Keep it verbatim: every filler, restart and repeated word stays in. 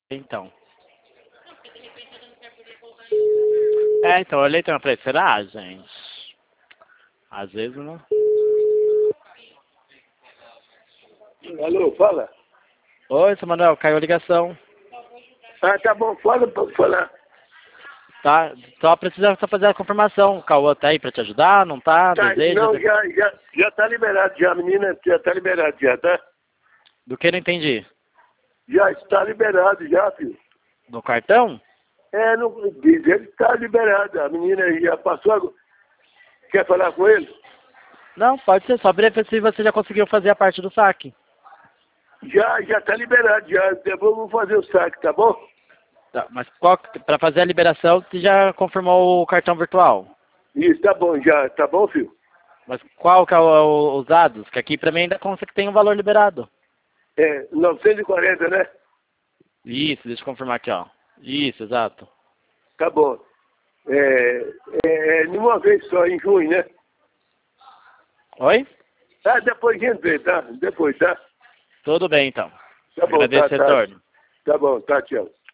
Então. É, então, eu olhei também pra ele. Será, gente? Às vezes não. Alô, fala. Oi, seu Manuel, caiu a ligação. Ah, tá bom, fala pra falar. Tá? Só precisa só fazer a confirmação. O Cauã tá aí pra te ajudar? Não tá? Tá, Deseja? não, já, já, já tá liberado já, a menina já tá liberado já, tá? Do que não entendi? Já está liberado já, filho. Do cartão? É, não, diz ele que tá liberado, a menina já passou, agora. Quer falar com ele? Não, pode ser. Só ver se você já conseguiu fazer a parte do saque. Já, já tá liberado já, depois eu vou fazer o saque, tá bom? Tá, mas qual, pra fazer a liberação, você já confirmou o cartão virtual? Isso, tá bom já, tá bom, filho? Mas qual que é o, os dados? Que aqui pra mim ainda consta que tem um valor liberado. É, novecentos e quarenta, né? Isso, deixa eu confirmar aqui, ó. Isso, exato. Tá bom. É, é, é de uma vez só, em junho, né? Oi? Ah, depois a gente vê, tá? Depois, tá? Tudo bem, então. Tá bom, Agradeço tá, o tá. retorno. Tá bom, tá, tchau.